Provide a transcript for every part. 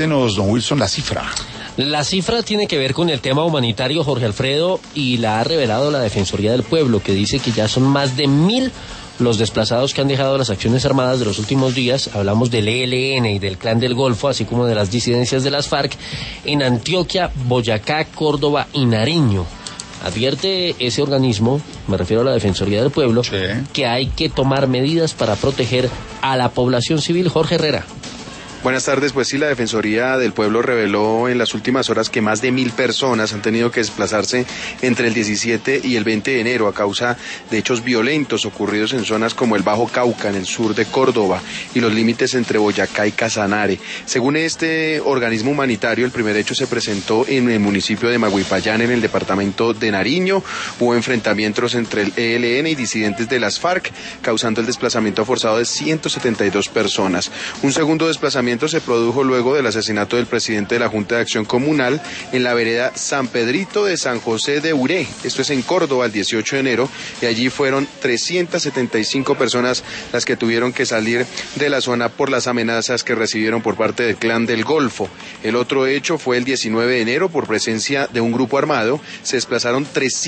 Don Wilson, la cifra. La cifra tiene que ver con el tema humanitario, Jorge Alfredo, y la ha revelado la Defensoría del Pueblo, que dice que ya son más de 1.000 los desplazados que han dejado las acciones armadas de los últimos días. Hablamos del ELN y del Clan del Golfo, así como de las disidencias de las FARC, en Antioquia, Boyacá, Córdoba y Nariño. Advierte ese organismo, me refiero a la Defensoría del Pueblo, sí, que hay que tomar medidas para proteger a la población civil. Jorge Herrera. Buenas tardes. Pues sí, la Defensoría del Pueblo reveló en las últimas horas que más de 1.000 personas han tenido que desplazarse entre el 17 y el 20 de enero a causa de hechos violentos ocurridos en zonas como el Bajo Cauca, en el sur de Córdoba, y los límites entre Boyacá y Casanare. Según este organismo humanitario, el primer hecho se presentó en el municipio de Maguipayán, en el departamento de Nariño. Hubo enfrentamientos entre el ELN y disidentes de las FARC, causando el desplazamiento forzado de 172 personas. Un segundo desplazamiento se produjo luego del asesinato del presidente de la Junta de Acción Comunal en la vereda San Pedrito de San José de Uré. Esto es en Córdoba, el 18 de enero, y allí fueron 375 personas las que tuvieron que salir de la zona por las amenazas que recibieron por parte del Clan del Golfo. El otro hecho fue el 19 de enero, por presencia de un grupo armado. Se desplazaron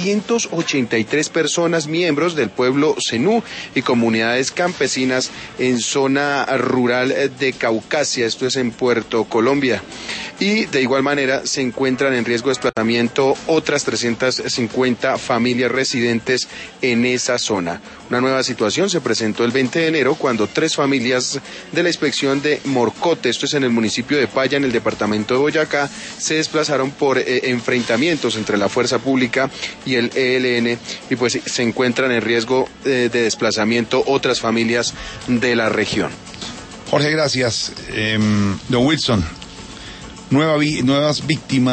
383 personas, miembros del pueblo zenú y comunidades campesinas en zona rural de Caucasia. Esto es en Puerto Colombia. Y de igual manera se encuentran en riesgo de desplazamiento otras 350 familias residentes en esa zona. Una nueva situación se presentó el 20 de enero cuando 3 familias de la inspección de Morcote, esto es en el municipio de Paya, en el departamento de Boyacá, se desplazaron por enfrentamientos entre la fuerza pública y el ELN, y pues se encuentran en riesgo de desplazamiento otras familias de la región. Jorge, gracias. Don Wilson, nuevas víctimas